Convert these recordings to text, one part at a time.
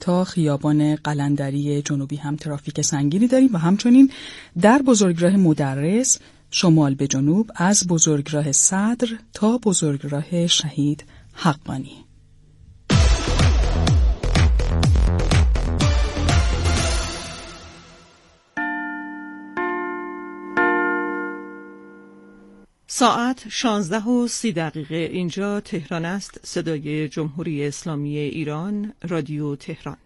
تا خیابان قلندری جنوبی هم ترافیک سنگینی داریم و همچنین در بزرگراه مدرس شمال به جنوب از بزرگراه صدر تا بزرگراه شهید حقانی. ساعت 16:30 اینجا تهران است. صدای جمهوری اسلامی ایران، رادیو تهران.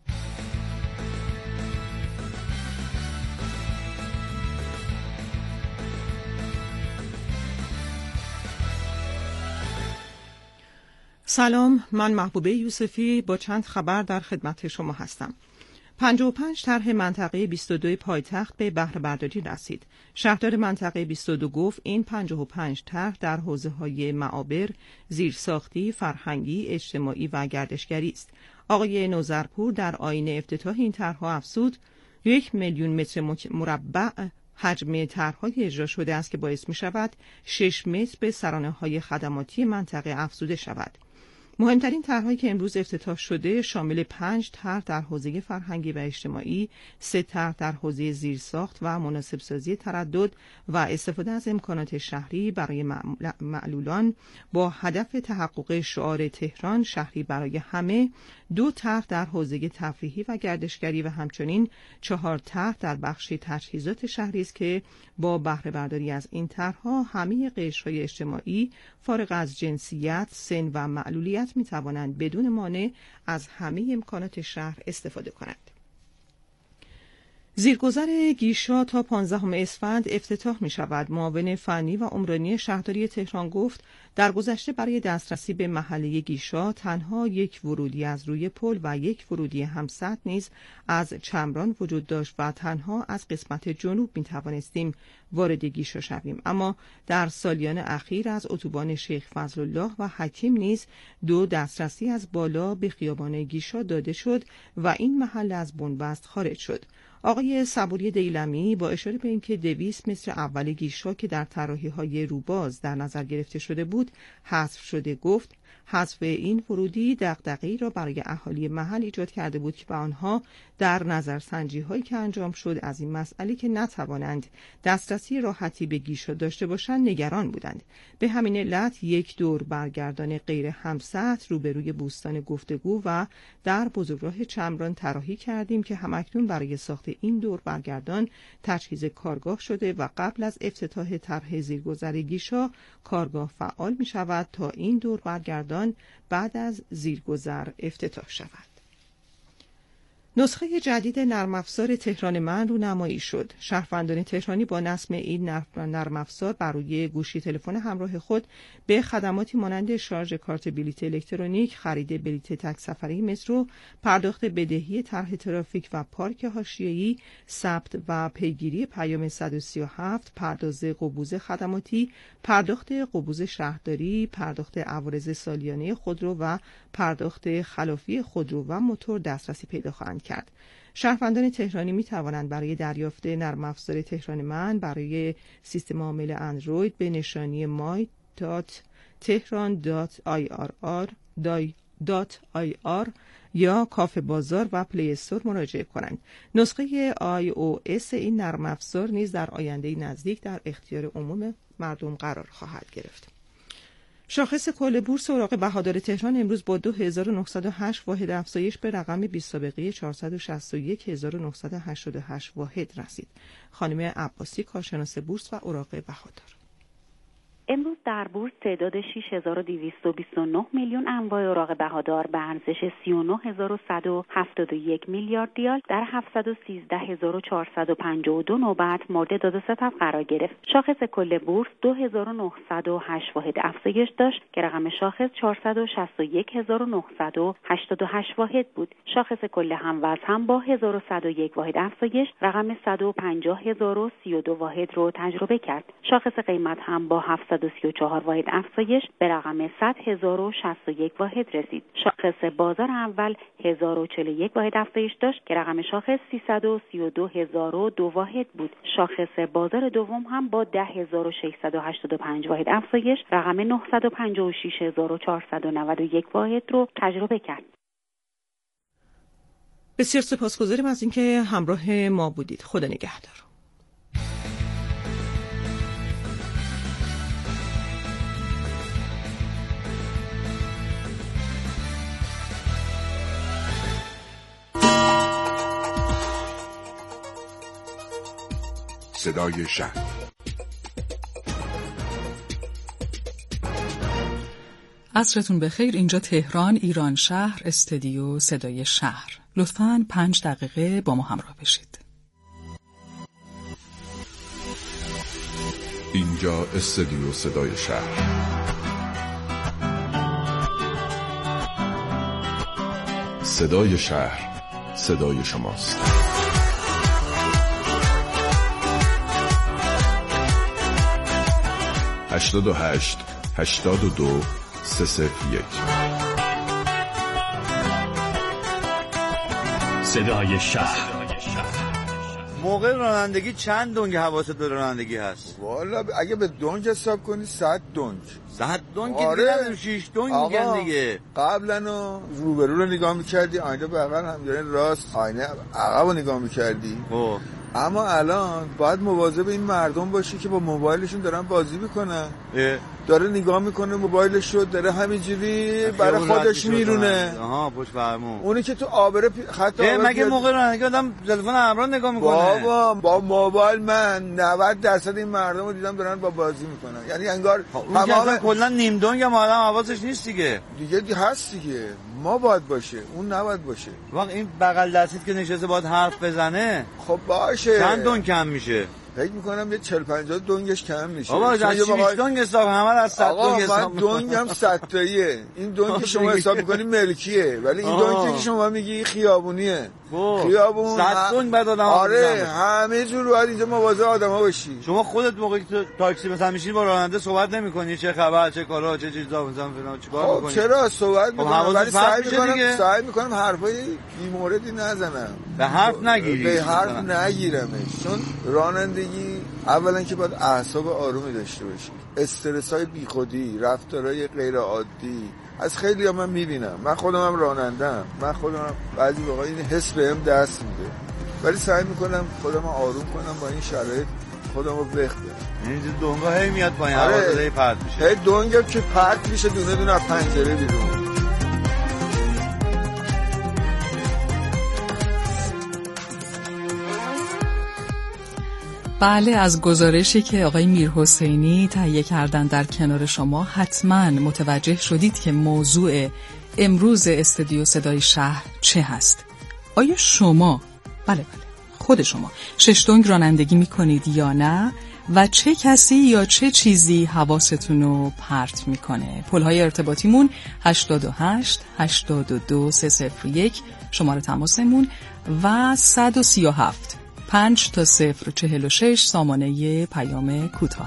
سلام، من محبوبه یوسفی با چند خبر در خدمت شما هستم. 55 طرح منطقه 22 پایتخت به بهره برداری رسید. شهردار منطقه 22 گفت این 55 طرح در حوزه‌های معابر، زیرساختی، فرهنگی، اجتماعی و گردشگری است. آقای نوذرپور در آیین افتتاح این طرح‌ها افزود 1 میلیون متر مربع حجم طرح‌های اجرا شده است که باعث می‌شود 6 متر به سرانه‌های خدماتی منطقه افزوده شود. مهمترین طرح‌هایی که امروز افتتاح شده شامل 5 طرح در حوزه فرهنگی و اجتماعی، 3 طرح در حوزه زیرساخت و مناسب‌سازی تردد و استفاده از امکانات شهری برای معلولان با هدف تحقق شعار تهران شهری برای همه، 2 طرح در حوزه تفریحی و گردشگری و همچنین 4 طرح در بخش تجهیزات شهری است که با بهره برداری از این طرح‌ها همه قشرهای اجتماعی فارغ از جنسیت، سن و معلولیت می توانند بدون مانع از همه امکانات شهر استفاده کنند. زیرگذر گیشا تا 15 اسفند افتتاح می شود. معاون فنی و عمرانی شهرداری تهران گفت در گذشته برای دسترسی به محله گیشا تنها یک ورودی از روی پل و یک ورودی همسط نیز از چمران وجود داشت و تنها از قسمت جنوب می توانستیم وارد گیشا شویم، اما در سالیان اخیر از اتوبان شیخ فضلالله و حکیم نیز 2 دسترسی از بالا به خیابان گیشا داده شد و این محله از بنبست خارج شد. آقای صبوری دیلمی با اشاره به اینکه 200 متر اول گیشا که در طراحی‌های روباز در نظر گرفته شده بود حذف شده گفت حذف این ورودی دغدغه‌ای را برای اهالی محل ایجاد کرده بود که به آنها در نظرسنجی‌هایی که انجام شد از این مسئله که نتوانند دسترسی راحتی به گیشا داشته باشند نگران بودند. به همین علت یک دور برگردان غیر همسط روبروی بوستان گفتگو و در بزرگراه چمران طراحی کردیم که همکنون برای ساخت این دور برگردان تجهیز کارگاه شده و قبل از افتتاح طرح زیرگذر گیشا کارگاه فعال می شود تا این دور برگردان بعد از زیرگذر افتتاح شود. نسخه جدید نرم افزار تهران من رونمایی شد. شهروندان تهرانی با نصب این نرم افزار بر روی گوشی تلفن همراه خود به خدماتی مانند شارژ کارت بلیط الکترونیک، خرید بلیط تک سفری مترو، پرداخت بدهی طرح ترافیک و پارک حاشیه‌ای، ثبت و پیگیری پیام 137، پرداز قبوز خدماتی، پرداخت قبوز شهرداری، پرداخت عوارض سالیانه خودرو و پرداخت خلافی خودرو و موتور دسترسی پیدا خواهند کرد. شهروندان تهرانی می توانند برای دریافت نرم افزار تهران من برای سیستم عامل اندروید به نشانی my.tehran.ir یا کافه بازار و پلی استور مراجعه کنند. نسخه iOS این نرم افزار نیز در آینده نزدیک در اختیار عموم مردم قرار خواهد گرفت. شاخص کل بورس اوراق بهادار تهران امروز با 2908 واحد افزایش به رقم 20 سابقه 461988 واحد رسید. خانم عباسی، کارشناس بورس و اوراق بهادار: امروز در بورس تعداد 6229 میلیون انواع اوراق بهادار به ارزش 39171 میلیارد ریال در 713452 نوبت مورد داد ستد قرار گرفت. شاخص کل بورس 2908 واحد افزایش داشت که رقم شاخص 461988 واحد بود. شاخص کل هموزن هم با 1101 واحد افزایش رقم 150032 واحد رو تجربه کرد. شاخص قیمت هم با 734 واحد افزایش به رقم 100061 واحد رسید. شاخص بازار اول 1041 واحد افزایش داشت که رقم شاخص 332002 واحد بود. شاخص بازار دوم هم با 10685 واحد افزایش رقم 956491 واحد رو تجربه کرد. بسیار سپاسگزاریم از اینکه همراه ما بودید. خدا نگهدار. صدای شهر. عصرتون بخیر. اینجا تهران، ایران شهر، استودیو صدای شهر. لطفاً 5 دقیقه با ما همراه بشید. اینجا استودیو صدای شهر. صدای شهر، صدای شماست. 88 82 301 صدای شهر. موقع رانندگی چند دنگ حواست به رانندگی هست؟ والا اگه به دنگ حساب کنی 100 دنگ. 100 دنگ آره. که 6 دنگ میگن دیگه. قبلا روبرو رو نگاه میکردی، آینه بغل هم راست، آینه عقب رو نگاه میکردی. اما الان باید مواظب این مردم باشی که با موبایلشون دارن بازی میکنن. داره نگاه میکنه موبایلشو، داره همینجوری برای خودش میرونه. پشت فرمون. اونی که تو آبره خط آبره مگه موقع رانندگی آدم تلفن همراه نگاه میکنه؟ بابا با موبایل من 90% این مردم رو دیدم دارن با بازی میکنن. یعنی انگار تمام کلا نیم دنگ هم آدم حواسش نیست دیگه هست دیگه. ما باید باشه، اون نباید باشه. واقعا این بغل دستیت که نشسته باید حرف بزنه. خب باشه. چند دنگ کم میشه؟ فکر میکنم یه 40-50 دنگش کم میشه. بابا از 6 دنگ حساب، همه از 100 دنگ حساب. دنگ هم 100 تاییه. این دنگ که شما حساب میکنی ملکیه، ولی این دنگی که شما میگی خیابونیه. خیابون 100 دنگ بعد آدم. آره همه جور باید اینجا مواظب آدما باشی. شما خودت موقعی که تاکسی مثلا میشین با راننده صحبت نمیکنی چه خبر، چه کارا، چه چیزا مثلا فلان چیکار میکنی؟ چرا صحبت میکنم، ولی سعی میکنم حرفای بی موردی نزنم. به حرف نگیری. به حرف نگیرمش، چون رانندگی اولا که باید اعصاب آرومی داشته باشی. استرس‌های بیخودی، رفتارهای غیر عادی از خیلی من میبینم. من خودم هم راننده‌ام، من خودم بعضی موقع این حس بهم دست میده، ولی سعی میکنم خودم آروم کنم با این شرایط، خودم رو بخبرم. این دنگا هی میاد پایین، حواست هی پرت میشه. هی دنگا که پرت میشه دونه دونه از پنجره بیرون. بله، از گزارشی که آقای میرحسینی تهیه کردن در کنار شما حتما متوجه شدید که موضوع امروز استودیو صدای شهر چه هست. آیا شما بله خود شما 6 دنگ رانندگی میکنید یا نه؟ و چه کسی یا چه چیزی حواستون رو پرت میکنه؟ پلهای ارتباطیمون 88 82 301 شماره تماسمون و 137 5 تا 046 سامانه پیام کوتاه.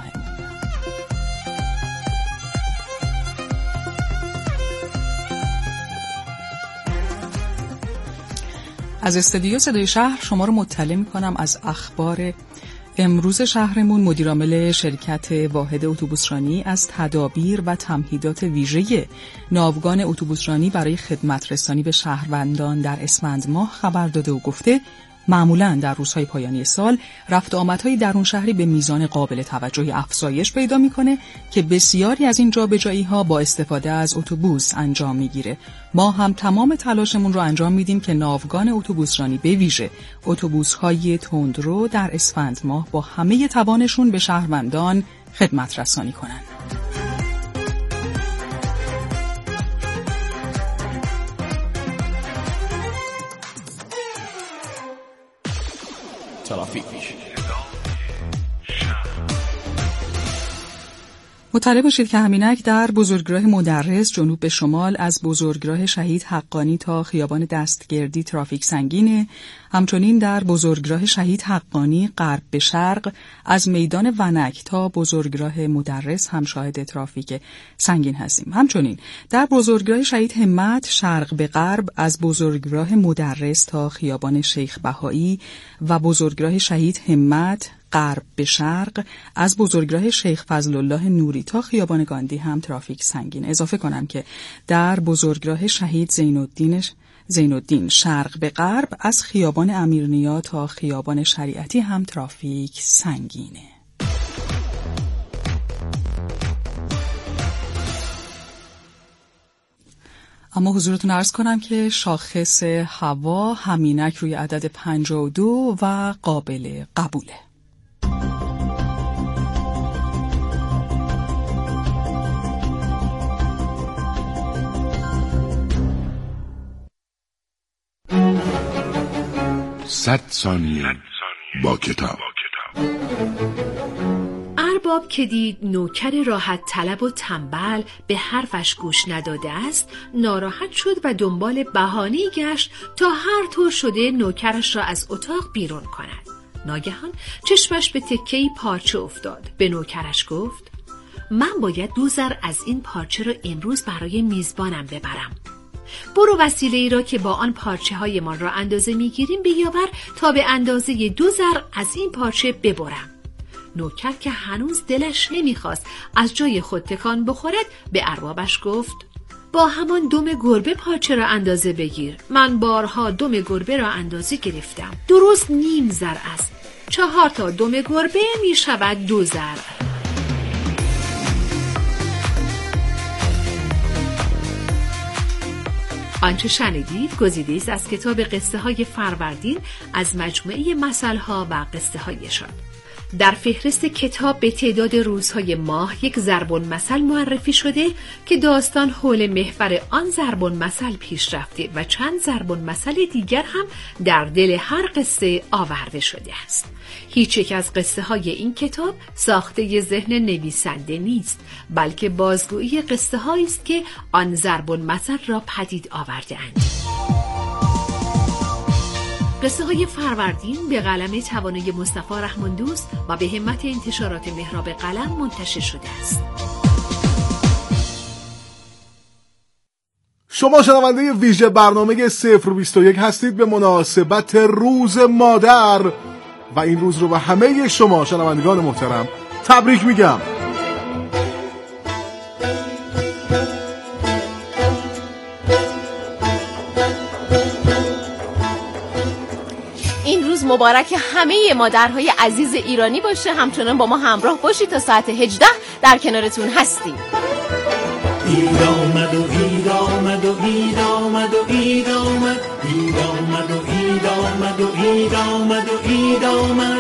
از استودیو صدای شهر شما رو مطلع می‌کنم از اخبار امروز شهرمون. مدیرعامل شرکت واحد اتوبوسرانی از تدابیر و تمهیدات ویژه ناوگان اتوبوسرانی برای خدمت رسانی به شهروندان در اسفند ماه خبر داده و گفته معمولاً در روزهای پایانی سال رفت آمدهای درون شهری به میزان قابل توجهی افزایش پیدا میکنه که بسیاری از این جابجایی‌ها با استفاده از اتوبوس انجام میگیره. ما هم تمام تلاشمون رو انجام میدیم که ناوگان اتوبوسرانی به ویژه اتوبوس‌های تندرو در اسفند ماه با همه توانشون به شهروندان خدمت رسانی کنن. مطلع باشید که همینک در بزرگراه مدرس جنوب به شمال از بزرگراه شهید حقانی تا خیابان دستگردی ترافیک سنگینه. همچنین در بزرگراه شهید حقانی غرب به شرق از میدان ونک تا بزرگراه مدرس هم شاهد ترافیک سنگین هستیم. همچنین در بزرگراه شهید همت شرق به غرب از بزرگراه مدرس تا خیابان شیخ بهایی و بزرگراه شهید همت غرب به شرق از بزرگراه شیخ فضل الله نوری تا خیابان گاندی هم ترافیک سنگین. اضافه کنم که در بزرگراه شهید زین الدین زین‌الدین شرق به غرب از خیابان امیرنیا تا خیابان شریعتی هم ترافیک سنگینه. اما حضورتون عرض کنم که شاخص هوا همینک روی عدد 52 و قابل قبوله. صد ثانیه با کتاب. ارباب که دید نوکر راحت طلب و تنبل به حرفش گوش نداده است، ناراحت شد و دنبال بهانه‌ای گشت تا هر طور شده نوکرش را از اتاق بیرون کند. ناگهان چشمش به تکه‌ای پارچه افتاد. به نوکرش گفت: من باید 2 زر از این پارچه را امروز برای میزبانم ببرم. برو وسیله ای را که با آن پارچه های من را اندازه میگیریم بیاور تا به اندازه 2 زر از این پارچه ببرم. نوکر که هنوز دلش نمیخواست از جای خود تکان بخورد به اربابش گفت: با همان دم گربه پارچه را اندازه بگیر. من بارها دم گربه را اندازه گرفتم. درست 0.5 زر است. 4 تا دم گربه میشود 2 زر. آنچه شنیدید گزیده است از کتاب قصه های فروردین از مجموعه مثلها و قصه هایشان. در فهرست کتاب به تعداد روزهای ماه یک ضرب‌المثل معرفی شده که داستان حول محور آن ضرب‌المثل پیش رفته و چند ضرب‌المثل دیگر هم در دل هر قصه آورده شده است. هیچ یک از قصه های این کتاب ساخته ذهن نویسنده نیست، بلکه بازگویی قصه هایی است که آن ضرب‌المثل را پدید آورده اند. قصه های فروردین به قلم توانای مصطفی رحماندوست و به همت انتشارات محراب قلم منتشر شده است. شما شنونده ویژه برنامه 021 هستید به مناسبت روز مادر و این روز رو به همه شما شنوندگان محترم تبریک میگم. مبارک همه مادرهای عزیز ایرانی باشه. همچنان با ما همراه باشید تا ساعت 18 در کنارتون هستیم. اید آمد و اید آمد و اید آمد و اید آمد، اید آمد و اید آمد و اید آمد و اید آمد.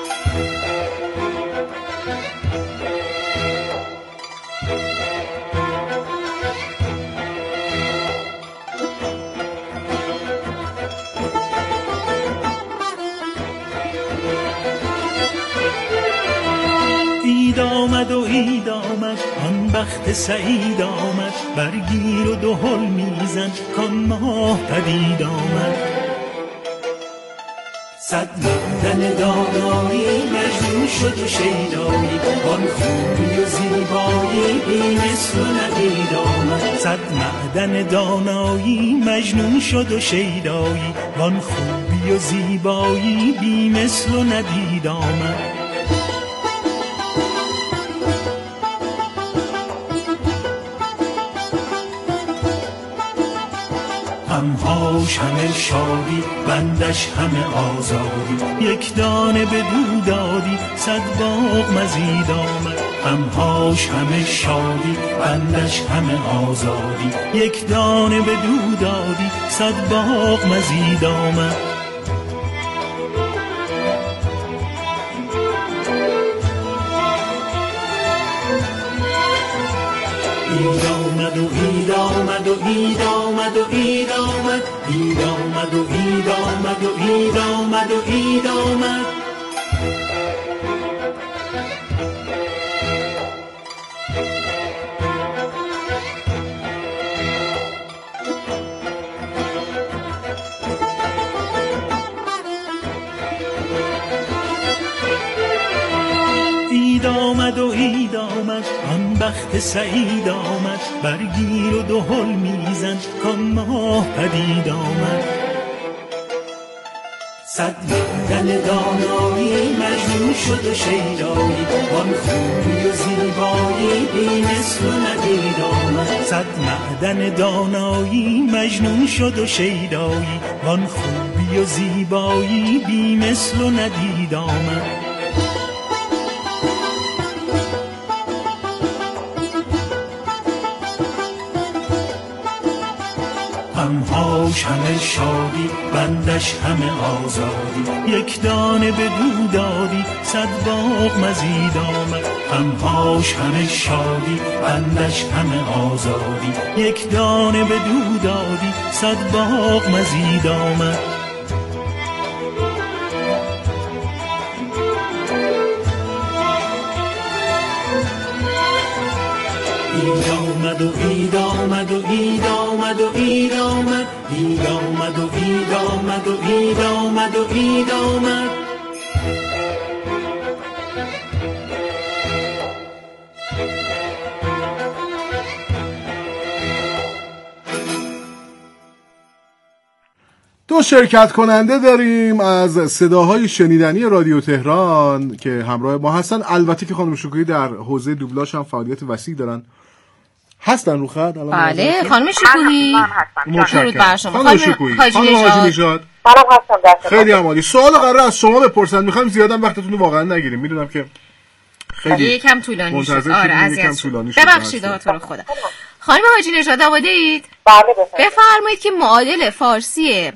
اید آمد و اید آمد، آن بخت سعید آمد، برگیر و دهل میزن کان ماه پدید آمد. صد معدن دانایی مجنون شد و شیدایی، آن خوبی و زیبایی بی مثل و ندید آمد. صد معدن دانایی مجنون شد و شیدایی، آن خوبی و زیبایی بی مثل و ندید آمد. همهاش همه شادی، بندش همه آزادی، یک دانه به دو دادی، 100 باغ مزید آمد. همهاش همه شادی، بندش همه آزادی، یک دانه به دو دادی، 100 باغ مزید آمد. اید آمد و اید آمد و اید آمد و اید آمد، اید آمد و اید آمد و اید آمد و اید آمد. اید آمد و اید آمد، آن بخت سعید آمد، برگیر و دهل میزن کان ماه پدید آمد. صد معدن دانایی مجنون شد و شیدایی، وان خوبی و زیبایی بی مثل و ندید آمد. صد معدن دانایی مجنون شد و شیدایی، وان خوبی و زیبایی بی مثل و ندید آمد. غمهاش همه شادی، بندش همه آزادی، یک دانه به دو دادی، صد باغ مزید آمد. غمهاش همه شادی، بندش همه آزادی، یک دانه به دو دادی، صد باغ مزید آمد. اید آمد و اید آمد و اید آمد و اید آمد، اید آمد و اید آمد و اید آمد و اید آمد. دو شرکت کننده داریم از صداهای شنیدنی رادیو تهران که همراه ما هستن. البته که خانم شکوهی در حوزه دوبلاژ هم فعالیت وسیع دارن. هستن رو خط؟ بله خانم شکوهی. متشکرم. خانم شکوهی. خانم حاجی نژاد. خیلی عالی. سوال قرار از شما بپرسن. میخوایم زیادم وقتتون رو واقعا نگیریم. میدونم که خیلی یکم طولانی شد. آره اذیت شد. ببخشید تو رو خدا. خانم حاجی نژاد آماده اید؟ بله بفرمایید که معادل فارسی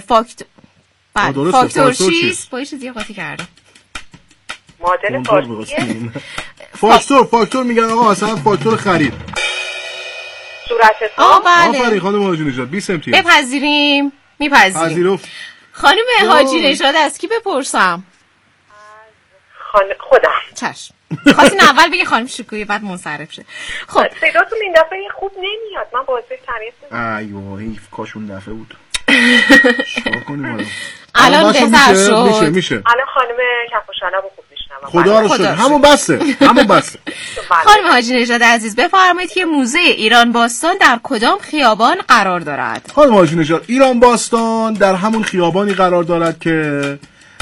فاکتور 6 با چیزی قاطی کردم. معادل فارسی فاکتور میگن آقا مثلا فاکتور خرید. صورت بله. آفرین خانم حاجی نژاد 20 امتیاز. بپذیریم. میپذیریم. خانم حاجی نژاد از کی بپرسم؟ خودم. چشم. خواستین اول بگی خانم شکوهی بعد منصرف شه. خب صداتون این دفعه خوب نمیاد. من باعث تعریف ایوه حیف کاش اون دفعه بود. چیکار کنیم الان بهتر شد. میشه. الان خانم کفاشانه خوب میشنم. خدا رو شکر. همون بسه. خانم حاجی نژاد عزیز بفرمایید که موزه ایران باستان در کدام خیابان قرار دارد؟ خانم حاجی نژاد ایران باستان در همون خیابانی قرار دارد که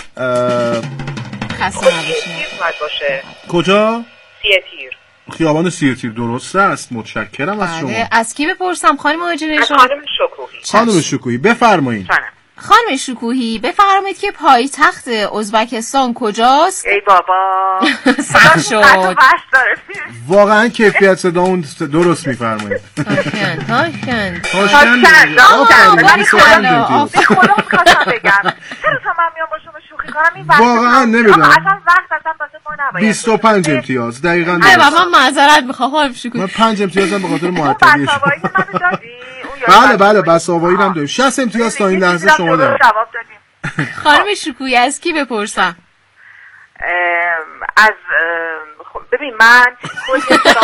خسته نباشید. کجا؟ سیه‌تیر. خیابان سیه‌تیر درست است. متشکرم از شما. از کی بپرسم خانم حاجی نژاد؟ خانم شکوهی. خانم شکوهی بفرمایید. خانم شکوهی بفرمایید که پایتخت ازبکستان کجاست؟ ای بابا سخت شد. واقعا کیفیت صدا اون درست میفرمایید. هاشکند خدا میخواستم بگم چرا تا من میام با شما شوخی کنم این وقت واقعا نمیدونم اصلا وقت واسه ما نباید 25 امتیاز دقیقاً من معذرت میخوام خانم شکوهی. من 5 امتیازم به خاطر معطلی شما بله بساوایی هم داریم. 60 امتیاز تا این لحظه شما دارید. خانم شکوهی از کی بپرسم؟ از ببین من کل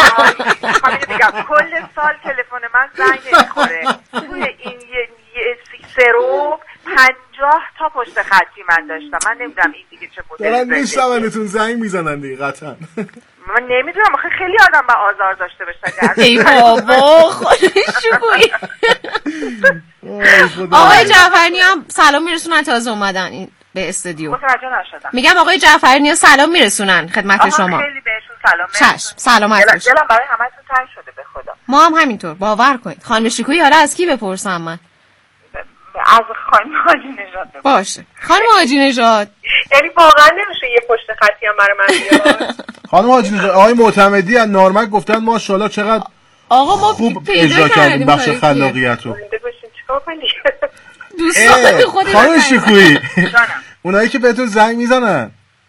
سال تلفن من زنگ نمیخوره. توی این یه سرو 50 تا پشت خطی من داشتم. من نمیدونم این دیگه چه مدلی دارن میشنونتون زنگ میزنن دیگه قطعا. من نمیدونم آخه خیلی آدم با آزار داشته باشن. ای بابا شکوهی. آقای جعفری هم سلام میرسونن تازه اومدن این به استودیو. متوجه نشدم. میگم آقای جعفری سلام میرسونن خدمت شما. خیلی بهشون سلام میرسونن. چشم سلامت باشید. دلم برای همتون تنگ شده به خدا. ما هم همینطور باور کنید. خانم شکوهی حالا از کی بپرسم من؟ از خانم حاجی نژاد. باشه خانم حاجی نژاد. یعنی واقعا نمیشه یه پشت خطی هم برای من بیاد. خانم حاجی نژاد آقای معتمدی از نارمک گفتن ماشاءالله چقدر آقا ما خوب اجرا کردیم بخش خلاقیت رو. چیکار کنیم؟ دوستان خودت خانم شکوهی اونایی که بهتون زنگ میزنن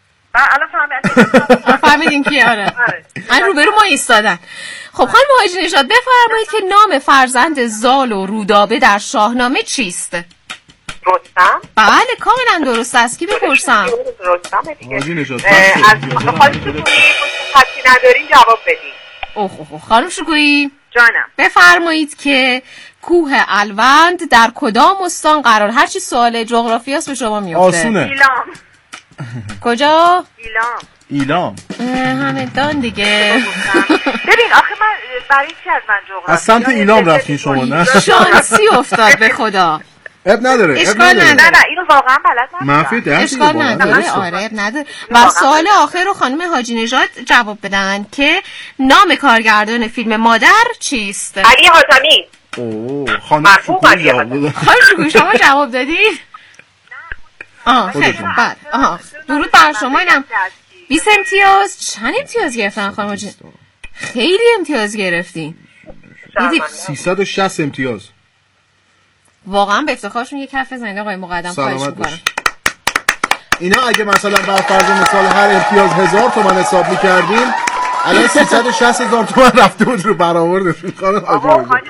الان فهمیدین کی؟ آره من روبرو ما ایستادن. خب خانم حاجی نژاد بفرمایید که نام فرزند زال و رودابه در شاهنامه چیست؟ رستم. بله کاملا درست است. کی بپرسم؟ رستم دیگه. حاجی نژاد از خانم شکوهی خطی ندارین جواب بدین. اوه خانم شکوهی جانم بفرمایید که کوه الوند در کدام استان قرار؟ هر چی سوال جغرافیاست به شما میفته. آسونه. ایلام. کجا؟ ایلام. همدان دیگه. ببین آخه من برای چی از من جغرافیا از سمت ایلام رفتین شما نه؟ شانسی افتاد به خدا. اب نداره. نه اینو واقعا بلد نبودم. منفی 10 اشکال نداره. آره اب نداره. و سوال آخر رو خانم حاجی نژاد جواب بدن که نام کارگردان فیلم مادر چیست؟ علی حاتمی. اوه خانم شکوهی جواب دادن. خانم شکوهی شما جواب دادید؟ خیلی بله. درود بر شما. اینم 20 امتیاز. چند امتیاز گرفتن خانم حاجی؟ خیلی امتیاز گرفتین. 360 امتیاز. واقعا به افتخارشون یک کف بزنید آقای مقدم. خواهش می‌کنم. اینا اگه مثلا بر فرض مثال هر امتیاز 1000 تومان حساب می‌کردیم الان 360,000 تومان رفته بود رو برآوردشون. خانم حاجی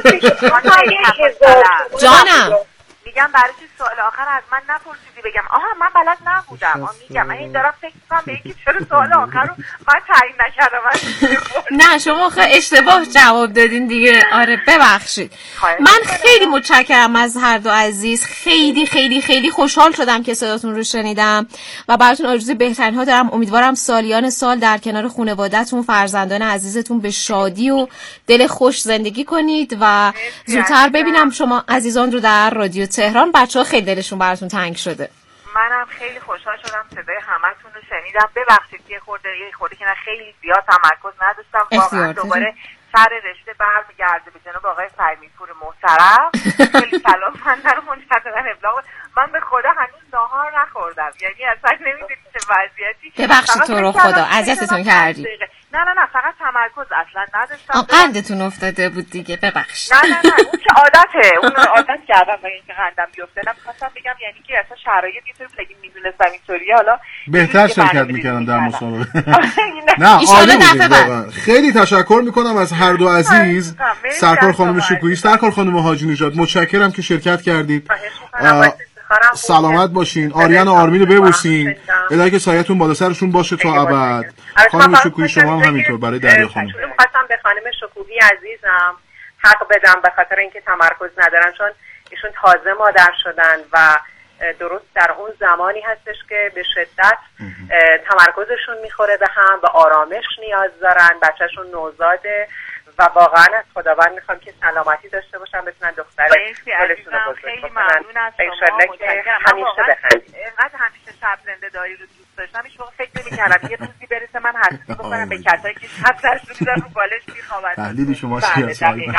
جانم میگم برای چی سوال آخر از من نپرسیدی بگم آها من بلد نبودم. میگم من این دارم فکر می‌کنم به اینکه چرا سوال آخر رو من تعیین نکردم. نه شما اشتباه جواب دادین دیگه. آره ببخشید. من خیلی متشکرم از هر دو عزیز. خیلی خیلی خیلی خوشحال شدم که صداتون رو شنیدم و براتون آرزوی بهترین ها دارم. امیدوارم سالیان سال در کنار خانواده‌تون، فرزندان عزیزتون به شادی و دل خوش زندگی کنید و زودتر ببینم شما عزیزان رو در رادیو تهران. بچه‌ها خیلی دلشون براتون تنگ شده. منم خیلی خوشحال شدم صدای همتون رو شنیدم. ببخشید یه خورده که نه خیلی زیاد تمرکز نداشتم. واقعا دوباره سر رشته برمیگرده به جناب آقای فرمی‌پور محترم. خیلی سلام‌مند رو منتظرم ابلاغ. من به خدا هنوز ناهار نخوردم. یعنی اصلا نمی‌دونید چه وضعیتی. ببخشید تو رو خدا اذیتتون کردی. نه فقط تمرکز اصلا نداشتم. قندتون افتاده بود دیگه. ببخشید. نه اون که عادته. اون عادت کردم برای اینکه قندم بیفته. نمی‌خواستم بگم یعنی که اصلا شرایط یه طوری بگیم میدونستم اینطوریه. حالا بهتر شرکت می‌کردم در مسابقه. نه عالی بود. خیلی تشکر می‌کنم از هر دو عزیز. سرکار خانم شکوهی، سرکار خانم حاجی نژاد. متشکرم که شرکت کردید. سلامت باشین. آریان و آرمین رو ببوسین. الهی که سایه‌تون بالا سرشون باشه تا ابد. خانم شکوهی شما هم همینطور برای دریا خانم. می‌خواستم به خانم شکوهی عزیزم حق بدم به خاطر اینکه تمرکز ندارن، چون ایشون تازه مادر شدن و درست در اون زمانی هستش که به شدت تمرکزشون میخوره به هم و آرامش نیاز دارن. بچهشون نوزاده و واقعا از خداوند میخوام که سلامتی داشته باشن، بتونن دختر دلشون رو بزرگ بکنن. انشالله که همیشه بخندید. اینقدر همیشه شب زنده داری رو دوست داشتم. هیچ موقع فکر نمی‌کردم یه روزی برسه من حسودی بکنم به کسایی که شب سرش رو میذارن رو بالش میخوابن. تحلیل شما چیه؟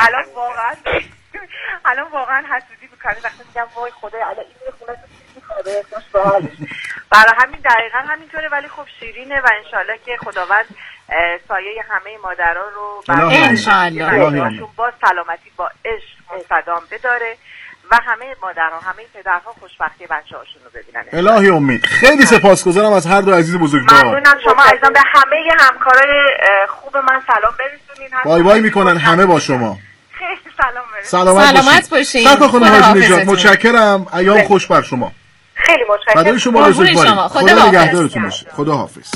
الان واقعا حسودی میکنم وقتی میگم وای خدای الان این خونه تو میخوابه خوش به حالش. برای همین دقیقاً همینطوره. ولی خب شیرینه و انشالله که خداوند سایه همه مادرها رو انشالله با سلامتی با عشق صدام بداره و همه مادرها همه پدرها خوشبختی بچه‌هاشون رو ببینن. الهی امید. خیلی سپاسگزارم از هر دو عزیز بزرگوار. ممنونم. شما عزیزان به همه همکارای خوب من سلام برسونین. بای بای میکنن همه با شما. خیلی سلامت باشین. سرکار خانم حاجی نژاد متشکرم. ایام خوش بر شما. خیلی متشکرم. فدای شما بزرگوارید. خدا نگهدارتون باشه. خدا حافظ.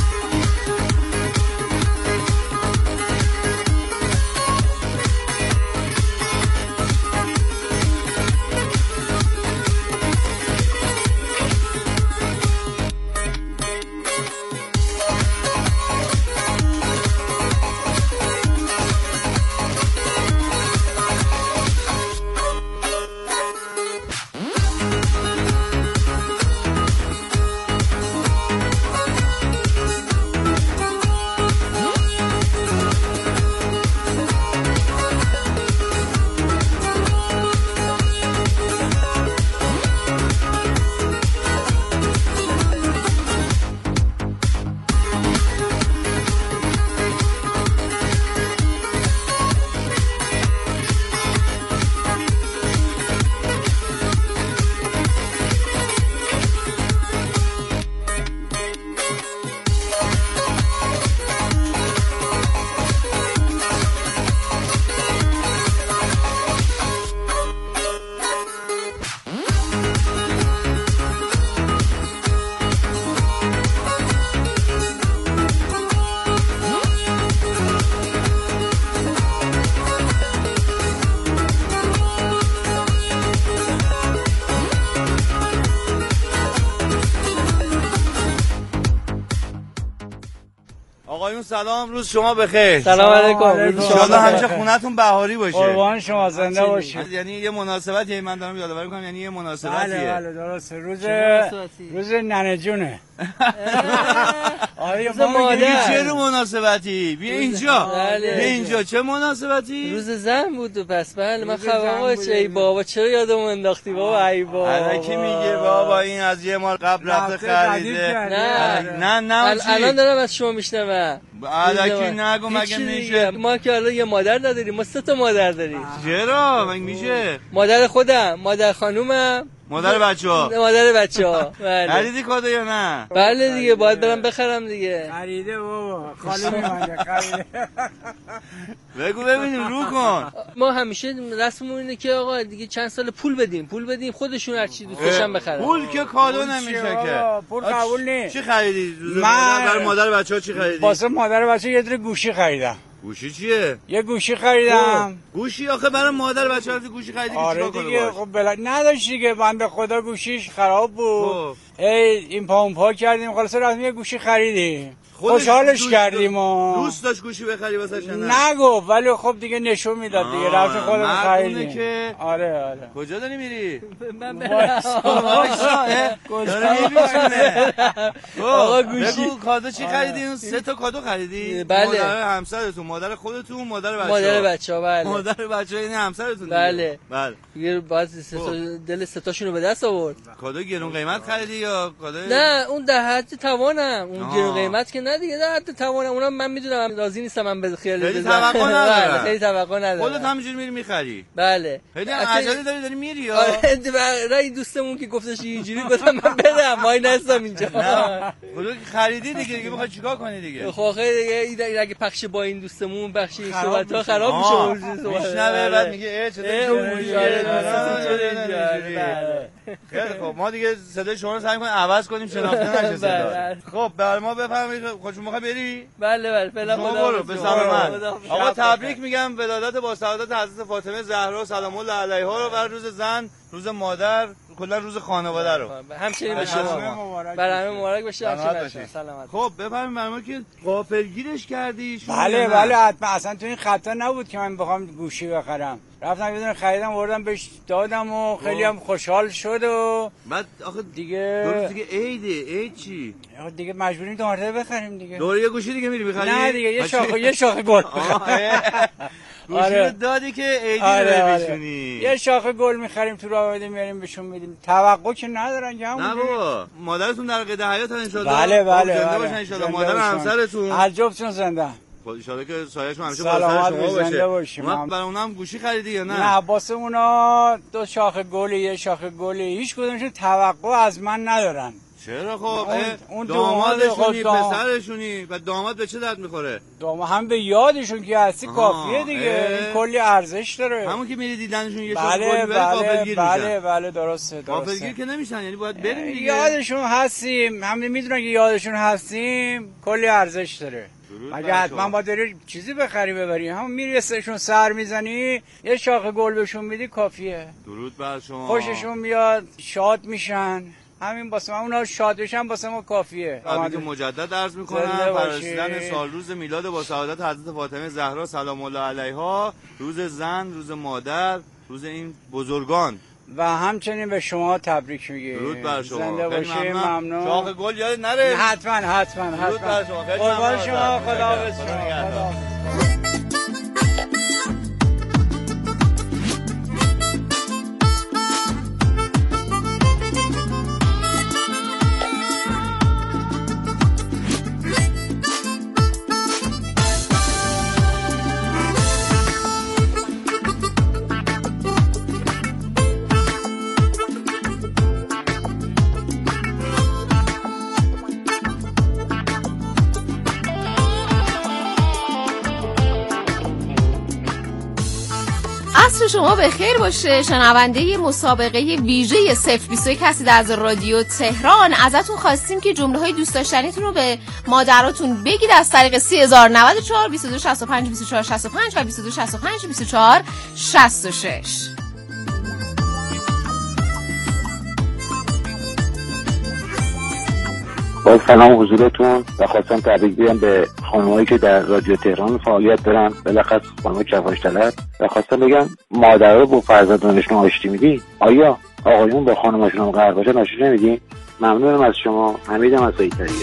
آقایون سلام، روز شما بخیر. سلام علیکم. انشالله همیشه خونتون بهاری باشه. قربان شما، زنده باشید. یعنی یه مناسبتی من دارم یادآوری می‌کنم، یعنی یه مناسبتیه. بله درسته. روز ننه جونه. آره مادر. چه مناسبتی؟ بیا اینجا. چه مناسبتی؟ روز زن بود و پس بله من خبر ای بابا چرا یادم انداختی بابا ای بابا. کی میگه بابا این از یه ماه قبل رفته خریده. نه الان دارم از شما میشنوم. الکی نگو مگه میشه. ما که الان یه مادر نداریم، ما 3 تا مادر داریم. چرا مگه میشه؟ مادر خودم، مادر خانومم، مادر بچه‌ها. بله. خریدی کادو یا نه؟ بله دیگه باید برم بخرم دیگه. خریده بابا. خاله میمونه خریده. بگو ببینیم رو کن. ما همیشه رسممون اینه که آقا دیگه چند سال پول بدیم خودشون هر چی دوست داشتن بخرن. پول که کادو نمیشه که. پول قبول نیست. چی خریدی؟ من برای مادر بچه‌ها چی خریدی؟ واسه مادر بچه‌ها یه دونه گوشی خریدم. گوشی چیه؟ یه گوشی خریدم. گوشی آخه برای مادر بچه‌ها گوشی خریدی که چیکار کنی؟ آره دیگه خب نداشت دیگه، من به خدا گوشیش خراب بود. این پا کردیم خلاص رفتیم یه گوشی خریدیم. خوشحالش کردیم و دوست داشت گوشی بخری واسش نگفت، ولی خب دیگه نشون میداد دیگه، رفت خودمون خریدیم. که آره کجا داری میری؟ من برم. آقا گوشی کادو چی خریدی؟ 3 تا کادو خریدی؟ بله. مادر همسرتون، مادر خودتون، مادر بچه‌ها. بله. مادر بچه‌ها یعنی همسرتون. بله. دیگه بعد دل 3 تاشونو به دست آورد. کادو گرون قیمت خریدی یا کادو؟ نه اون در حد توانم، اون گرون قیمت که نه دیگه، در حد توانم. اونم من میدونم راضی نیستم من به خیلی توقع ندارم. خیلی توقع ندارم. خودت همینجوری میری میخری؟ بله. خیلی عجله داری میری یا؟ رای دوستمون که گفتش اینجوری گفتم من برم، وای نستم اینجا. نه خودت خریدی دیگه میخوای چیکار کنی دیگه؟ خب دیگه اگه پخش با این دوستمون بخش صحبت‌ها خراب میشه. میشنوه بعد میگه خیلی خب ما دیگه صدای شما رو سعی کنیم عوض کنیم شناخته نشه صدا. خب برای ما بفرمایید خودتون میخوای بری؟ بله فعلا برو به سلامت. آقا تبریک میگم ولادت با سعادت حضرت فاطمه زهرا سلام الله علیها رو، برای روز زن، روز مادر، کلا روز خانواده رو. همچنین به شما. برای همه مبارک باشه. سلامت. خب بفرمایید برای ما که غافلگیرش کردی. بله حتما اصلا تو این خطا نبود که من بخوام گوشی بخرم. رفتم یه دونه خریدم آوردم بهش دادم و خیلی هم خوشحال شد و بعد آخه دیگه درست دیگه عید چی؟ دیگه مجبوریم دوباره بخریم دیگه. دوباره یه گوشی دیگه میری بخری؟ نه دیگه یه شاخه گل. گوشی دادی که عیدی رو بشونی. یه شاخه گل میخریم تو راه میاریم بهشون میدیم. توقع که ندارن که همون. نه بابا مادرتون در قید حیات ان شاء الله. بله زنده باشن ان شاء الله. مادر همسرتون هر جفتشون زنده. ان شاء الله که سایه‌شون همیشه بالاتر شما باشه. ما برای اونم گوشی خریدی یا نه؟ نه واسه اونا 2 شاخه گل، یه شاخه گل، هیچ کدومشون توقع از من ندارن. چرا خب اون دامادشونی پسرشونی و داماد به چه درد میخوره؟ داماد هم به یادشون که هستی کافیه دیگه. این کلی ارزش داره. همون که میری دیدنشون یه شاخه گل غافلگیر میشن. بله درسته. غافلگیر که نمیشن، یعنی باید بریم دیگه. یادشون هستیم، همه میدونن که یادشون هستیم، کلی ارزش داره. اگه حتما باید داری چیزی بخری ببری، هم میری یه سرشون سر میزنی، یه شاخه گل بهشون میدی کافیه. درود بر شما. خوششون میاد، شاد میشن. همین واسه ما اونا شاد بشن واسه ما کافیه. تبریک مجدد عرض میکنم بر رسیدن سال روز میلاد با سعادت حضرت فاطمه زهرا سلام الله علیها، روز زن، روز مادر، روز این بزرگان. و همچنین به شما تبریک میگیم. درود بر شما. زنده باشید. ممنون. شاخه گل یاد نره. حتما. درود بر شما. قربان شما. خداحافظ. عصر شما به خیر باشه. شنونده مسابقه ویژه 021 هستید از رادیو تهران. ازتون خواستیم که جمله های دوست داشتنیتون رو به مادراتون بگید از طریق 3094 2265 2465 و 2265 2466. با سلام حضورتون و خواستم تبریک بگم به خانمایی که در رادیو تهران فعالیت دارن، بالاخص خانم کفاش طلب، و خواستم بگم مادرها با فرزندانشون آشتی میدین؟ آیا آقایون با خانماشون هم قرار باشن آشتی نمیدین؟ ممنونم از شما. حمیدم از قیطریه.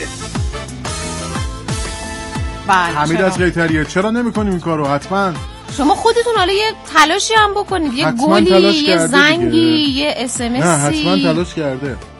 حمید از قیطریه. چرا نمی‌کنیم این کارو؟ حتما شما خودتون حالا یه تلاشی هم بکنید، یه گلی، یه زنگی، یه SMS. نه حتما تلاش کرده.